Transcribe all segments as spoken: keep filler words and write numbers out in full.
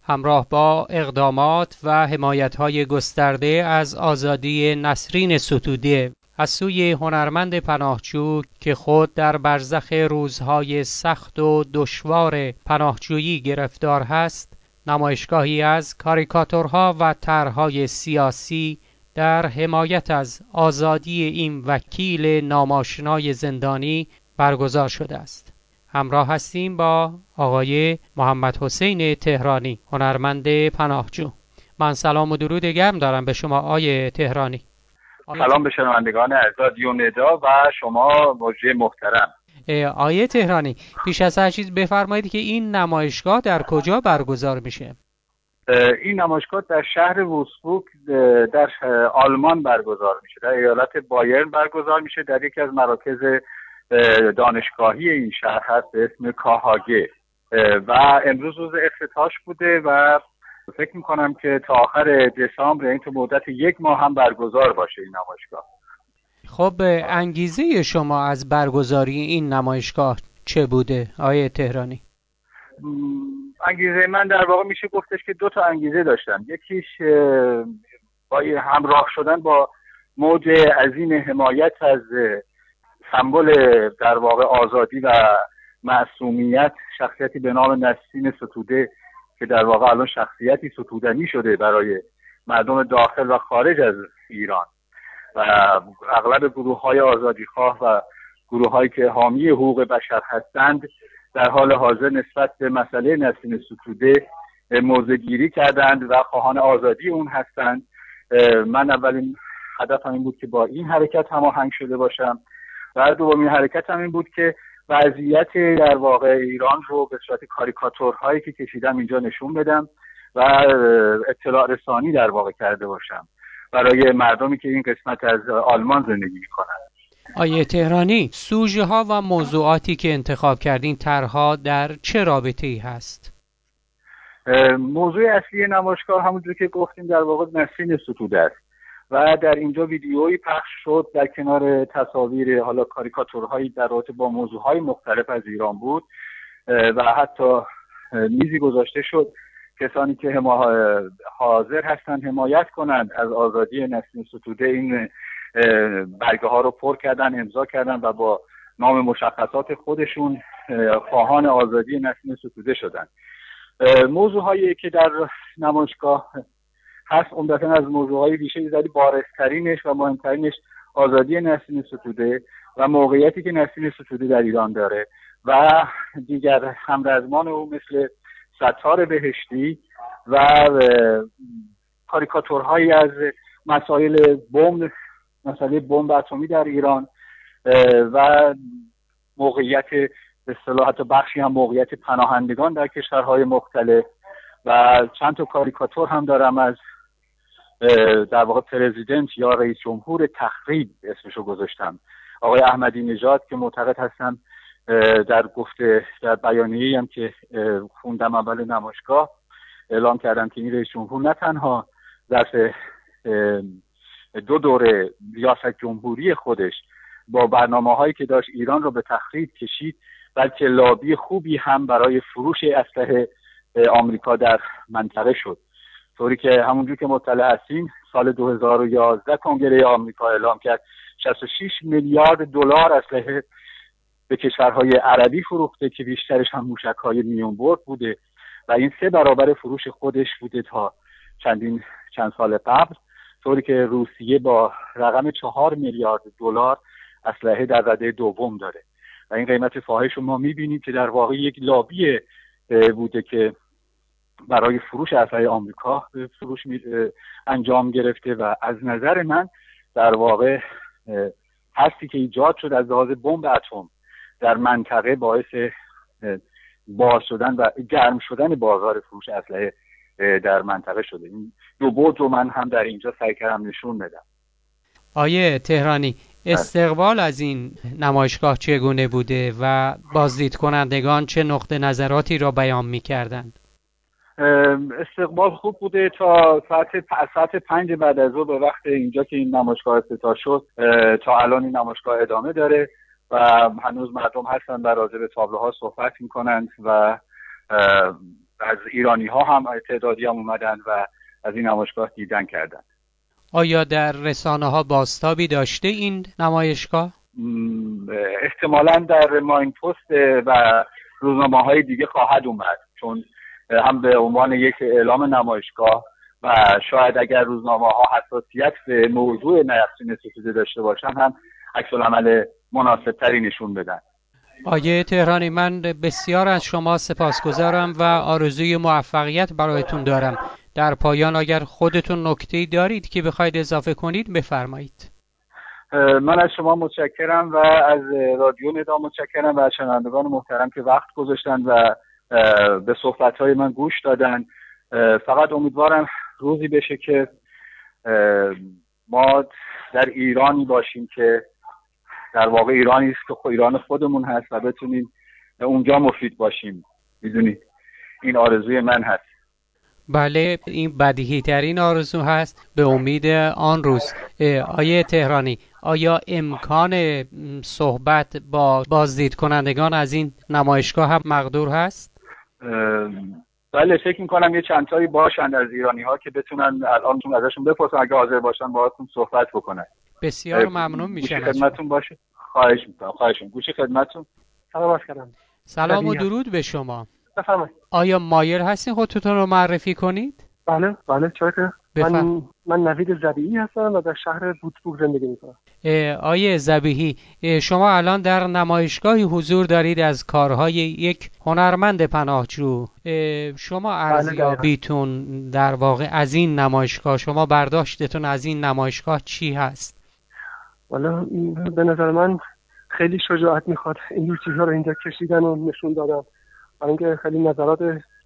همراه با اقدامات و حمایت‌های گسترده از آزادی نسرین ستوده از سوی هنرمند پناهجو که خود در برزخ روزهای سخت و دشوار پناهجویی گرفتار هست، نمایشگاهی از کاریکاتورها و طرح‌های سیاسی در حمایت از آزادی این وکیل ناماشنای زندانی برگزار شده است. همراه هستیم با آقای محمد حسین تهرانی، هنرمند پناهجو. من سلام و درود گرم دارم به شما آقای تهرانی. سلام به شنوندگان رادیو ندا و شما مجری محترم. آقای تهرانی، پیش از هر چیز بفرمایید که این نمایشگاه در کجا برگزار میشه؟ این نمایشگاه در شهر وولفسبورگ در آلمان برگزار میشه، در ایالت بایرن برگزار میشه، در یکی از مراکز دانشگاهی این شهر هست به اسم کاهاگه و امروز روز افتتاحش بوده و فکر میکنم که تا آخر دسامبر، این تو مدت یک ماه هم برگزار باشه این نمایشگاه. خب انگیزه شما از برگزاری این نمایشگاه چه بوده آقای تهرانی؟ انگیزه من در واقع میشه گفتش که دو تا انگیزه داشتم. یکیش با همراه شدن با موج عظیم حمایت از سمبل در واقع آزادی و معصومیت، شخصیتی به نام نسرین ستوده که در واقع الان شخصیتی ستودنی شده برای مردم داخل و خارج از ایران و اغلب گروه‌های آزادیخواه و گروه‌هایی که حامی حقوق بشر هستند در حال حاضر نسبت به مسئله نسرین ستوده موضع‌گیری کردند و خواهان آزادی اون هستند. من اولین هدفم این بود که با این حرکت هماهنگ شده باشم و دومین حرکت هم این بود که وضعیت در واقع ایران رو به صورت کاریکاتورهایی که کشیدم اینجا نشون بدم و اطلاع رسانی در واقع کرده باشم برای مردمی که این قسمت از آلمان زندگی می‌کنند. آیه تهرانی، سوژه ها و موضوعاتی که انتخاب کردین طرح‌ها در چه رابطه‌ای هست؟ موضوع اصلی نمایشگاه همونجور که گفتیم در واقع نسرین ستوده است و در اینجا ویدیویی پخش شد در کنار تصاویر حالا کاریکاتورهایی در رابطه با موضوعهای مختلف از ایران بود و حتی میزی گذاشته شد کسانی که حاضر هستند حمایت کنند از آزادی نسرین ستوده این برگه ها رو پر کردن، امضا کردن و با نام مشخصات خودشون خواهان آزادی نسرین ستوده شدن. موضوعهایی که در نمایشگاه هست عمدتاً از موضوعهای ویژه‌ای ولی بارزترینش و مهمترینش آزادی نسرین ستوده و موقعیتی که نسرین ستوده در ایران داره و دیگر همرزمان او مثل ستار بهشتی و کاریکاتورهایی از مسائل بمب، مسئله بمب اتمی در ایران و موقعیت به اصطلاح حتی بخشی هم موقعیت پناهندگان در کشورهای مختلف و چند تا کاریکاتور هم دارم از در واقع پرزیدنت یا رئیس جمهور تخریب اسمشو گذاشتم، آقای احمدی نژاد که معتقد هستم در گفته در بیانیه‌ای هم که خوندم اول نمایشگاه اعلام کردم که این رئیس جمهور نه تنها ظرف دو دوره ریاست جمهوری خودش با برنامه‌هایی که داشت ایران رو به تخریب کشید، بلکه لابی خوبی هم برای فروش اسلحه آمریکا در منطقه شد، طوری که همونجور که مطلع هستین سال دو هزار و یازده کنگره آمریکا اعلام کرد شصت و شش میلیارد دلار اسلحه به کشورهای عربی فروخته که بیشترش هم موشک‌های میونبرد بوده و این سه برابر فروش خودش بوده تا چندین چند سال قبل، طوری که روسیه با رقم چهار میلیارد دلار اسلحه در رده دوم داره و این قیمت فاحش رو ما می‌بینیم که در واقع یک لابی بوده که برای فروش اسلحه آمریکا فروش انجام گرفته و از نظر من در واقع هستی که ایجاد شد از لحاظ بمب اتم در منطقه باعث باز شدن و گرم شدن بازار فروش اسلحه در منطقه شده. این دو بعد رو من هم در اینجا سعی کردم نشون بدم. آیه تهرانی، استقبال از این نمایشگاه چگونه بوده و بازدید کنندگان چه نقطه نظراتی را بیان می کردند؟ استقبال خوب بوده تا ساعت ساعت پنج بعد از ظهر به وقت اینجا که این نمایشگاه افتتاح شد تا الان این نمایشگاه ادامه داره و هنوز مردم هستن و راجع به تابلوها صحبت میکنند و از ایرانی ها هم تعدادی هم اومدن و از این نمایشگاه دیدن کردن. آیا در رسانه ها بازتابی داشته این نمایشگاه؟ احتمالاً در ماین پست و روزنامه های دیگه خواهد اومد، چون هم به عنوان یک اعلام نمایشگاه و شاید اگر روزنامه ها حساسیت به موضوع نسرین ستوده داشته باشن هم عکس العمل مناسب تری نشون بدن. آیه تهرانی، من بسیار از شما سپاسگزارم و آرزوی موفقیت برایتون دارم. در پایان اگر خودتون نکته‌ای دارید که بخواید اضافه کنید بفرمایید. من از شما متشکرم و از رادیو ندا متشکرم و از شنوندگان محترم که وقت گذاشتن و به صحبت‌های من گوش دادن. فقط امیدوارم روزی بشه که ما در ایرانی باشیم که در واقع ایرانی است که خود ایران خودمون هست و بتونیم اونجا مفید باشیم. میدونید این آرزوی من هست. بله، این بدیهی ترین آرزو هست. به امید آن روز. آیه تهرانی، آیا امکان صحبت با بازدید کنندگان از این نمایشگاه هم مقدور هست؟ بله، فکر میکنم یه چند تایی باشند از ایرانی ها که بتونن الان چون ازشون بپرسن اگه حاضر باشن باهاتون صحبت بکنن. بسیار ممنون میشم. گوشی خدمتتون باشه. خواهش میکنم. خواهش میکنم. گوشی خدمتتون. سلام عرض کردم. سلام و درود به شما. بفرمایید. آیا مایل هستین خودتون رو معرفی کنید؟ بله بله چرا که من من نوید ذبیحی هستم و در شهر بوتبورگ زندگی میکنم. آیه ذبیحی، شما الان در نمایشگاهی حضور دارید از کارهای یک هنرمند پناهجو. شما ارزیابیتون در واقع از این نمایشگاه، شما برداشتتون از این نمایشگاه چی هست؟ والا به نظر من خیلی شجاعت میخواد این چیزها رو اینجا کشیدن و نشون دادن، برای اینکه خیلی نظرات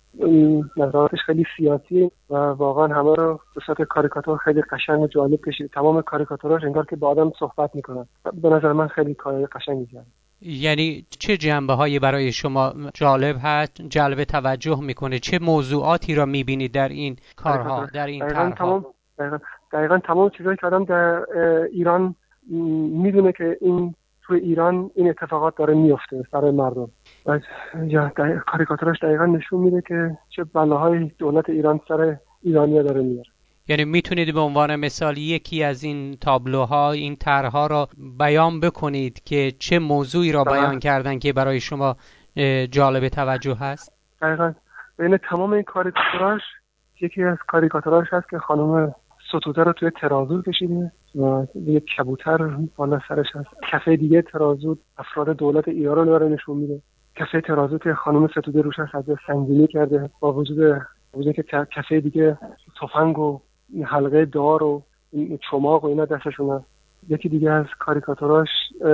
نظراتش خیلی سیاسی و واقعا همه رو به صورت کاریکاتور خیلی قشنگ و جالب کشید. تمام کاریکاتوراش انگار که با آدم صحبت میکنن. به نظر من خیلی کار قشنگی کرد. یعنی چه جنبه‌هایی برای شما جالب هست، جلب توجه میکنه؟ چه موضوعاتی را میبینید در این کارها، در این طرح‌ها؟ تمام دقیقاً دقیقاً تمام چیزایی که آدم در ایران میدونه که این تو ایران این اتفاقات داره میفته برای مردم. و کاریکاتورش دقیقاً نشون میده که چه بلاهای دولت ایران سر ایرانیا داره میاره. یعنی میتونید به عنوان مثال یکی از این تابلوها، این طرح‌ها را بیان بکنید که چه موضوعی را بیان کردن که برای شما جالب توجه هست؟ دقیقاً بین تمام این کاریکاتوراش یکی از کاریکاتوراش هست که خانم ستوده رو توی ترازو کشیده و یک کبوتر بالا سرش هست. کفه دیگه ترازو افراد دولت ایران رو داره نشون میده. کفه ترازو که خانم ستوده روش هست از سنگینی کرده، با وجود وجود که کفه دیگه تفنگ و حلقه دار و چماق و اینا دستشون هست. یکی دیگه از کاریکاتوراش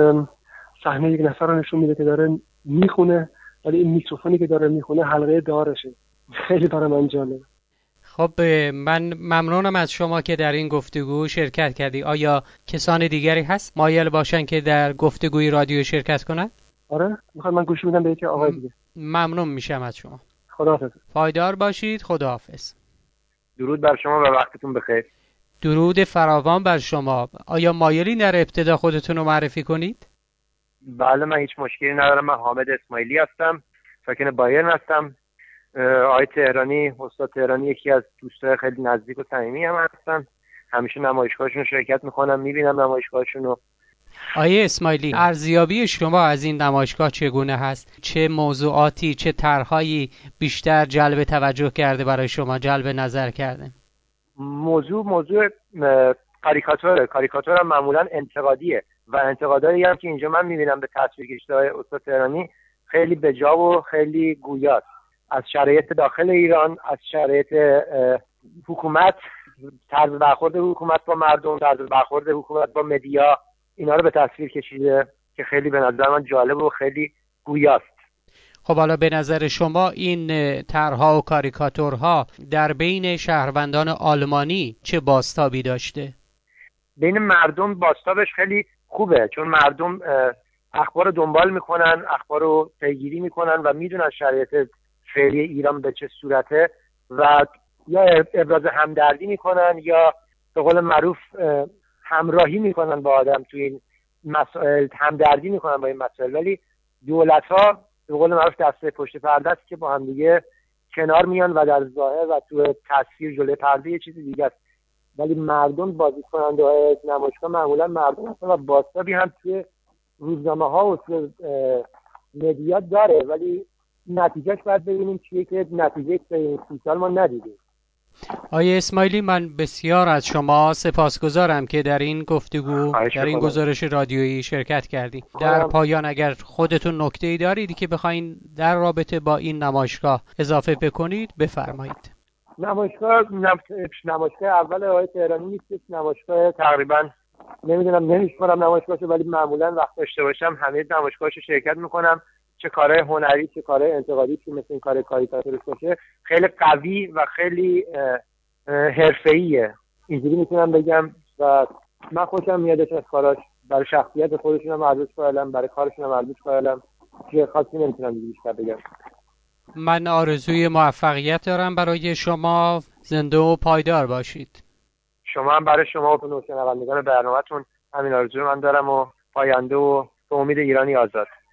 صحنه یک نفر رو نشون میده که داره میخونه، ولی این میکروفونی که داره میخونه حلقه دارشه. خیلی برای من جالبه. خب من ممنونم از شما که در این گفتگو شرکت کردی. آیا کسان دیگری هست مایل باشن که در گفتگوی رادیو شرکت کنن؟ آره، میخوام من گوش میدم به یکی آقای دیگه. ممنون میشم از شما. خداحافظ. پایدار باشید. خداحافظ. درود بر شما و وقتتون بخیر. درود فراوان بر شما. آیا مایلین در ابتدا خودتون رو معرفی کنید؟ بله، من هیچ مشکلی ندارم. من حامد اسماعیلی هستم، ساکن بایرن هستم. آقای تهرانی، استاد تهرانی یکی از دوستای خیلی نزدیک و صمیمی هم هستن. همیشه نمایشگاهشون رو شرکت میکنم، میبینم نمایشگاهشون رو. آقای اسماعیلی، ارزیابی شما از این نمایشگاه چگونه هست؟ چه موضوعاتی، چه طرحهایی بیشتر جلب توجه کرده برای شما، جلب نظر کرده؟ موضوع موضوع کاریکاتوره. کاریکاتور هم معمولا انتقادیه و انتقادایی هم که اینجا من میبینم به تصویر کشیده استاد تهرانی خیلی بجا و خیلی گویاست. از شرایط داخل ایران، از شرایط حکومت، طرز برخورد حکومت با مردم، طرز برخورد حکومت با مدیا، اینا رو به تصویر کشیده که خیلی به نظر من جالب و خیلی گویاست. خب حالا به نظر شما این طرح‌ها و کاریکاتورها در بین شهروندان آلمانی چه بازتابی داشته؟ بین مردم بازتابش خیلی خوبه، چون مردم اخبار رو دنبال میکنن، اخبار رو پیگیری میکنن و میدونن شرایط فعلی ایران به چه صورته و یا ابراز همدردی میکنن یا به قول معروف همراهی میکنن با آدم توی این مسائل، همدردی میکنن با این مسائل. ولی دولت‌ها به قول معروف دسته پشت پرده است که با هم دیگه کنار میان و در ظاهر و تو تصویر جلوی پرده یه چیزی دیگه است، ولی مردم بازیکننده های نمایشگاه معمولا مردم هستن و بازتابی هم توی روزنامه ها و توی مدیا داره، ولی نتیجهش باید ببینیم چیه که نتیجه این سی سال ما ندیدیم. آیه اسماعیلی، من بسیار از شما سپاسگزارم که در این گفتگو در این گزارش رادیویی شرکت کردید. در پایان اگر خودتون نکته‌ای دارید که بخواید در رابطه با این نمایشگاه اضافه بکنید بفرمایید. نمایشگاه نمایشگاه اول آقای تهرانی نیست، نمایشگاه تقریبا نمیدونم نمیشمارم نمایشگاهشو، ولی معمولا وقت داشته باشم همه نمایشگاهشو شرکت میکنم، چه کارهای هنری چه کارهای انتقادی که مثل این کار کاریکاتوریست باشه، خیلی قوی و خیلی حرفه‌ایه، اینجوری میتونم بگم و من خوشم میادش از کاراش، برای شخصیت خودشون هم ارزش قائلم، برای کارشون هم ارزش قائلم، چیز خاصی نمیتونم بیشتر بگم. من آرزوی موفقیت دارم برای شما، زنده و پایدار باشید. شما هم برای شما و شنوندگان برنامه‌تون همین آرزو من دارم و پاینده و به امید ایرانی آزاد.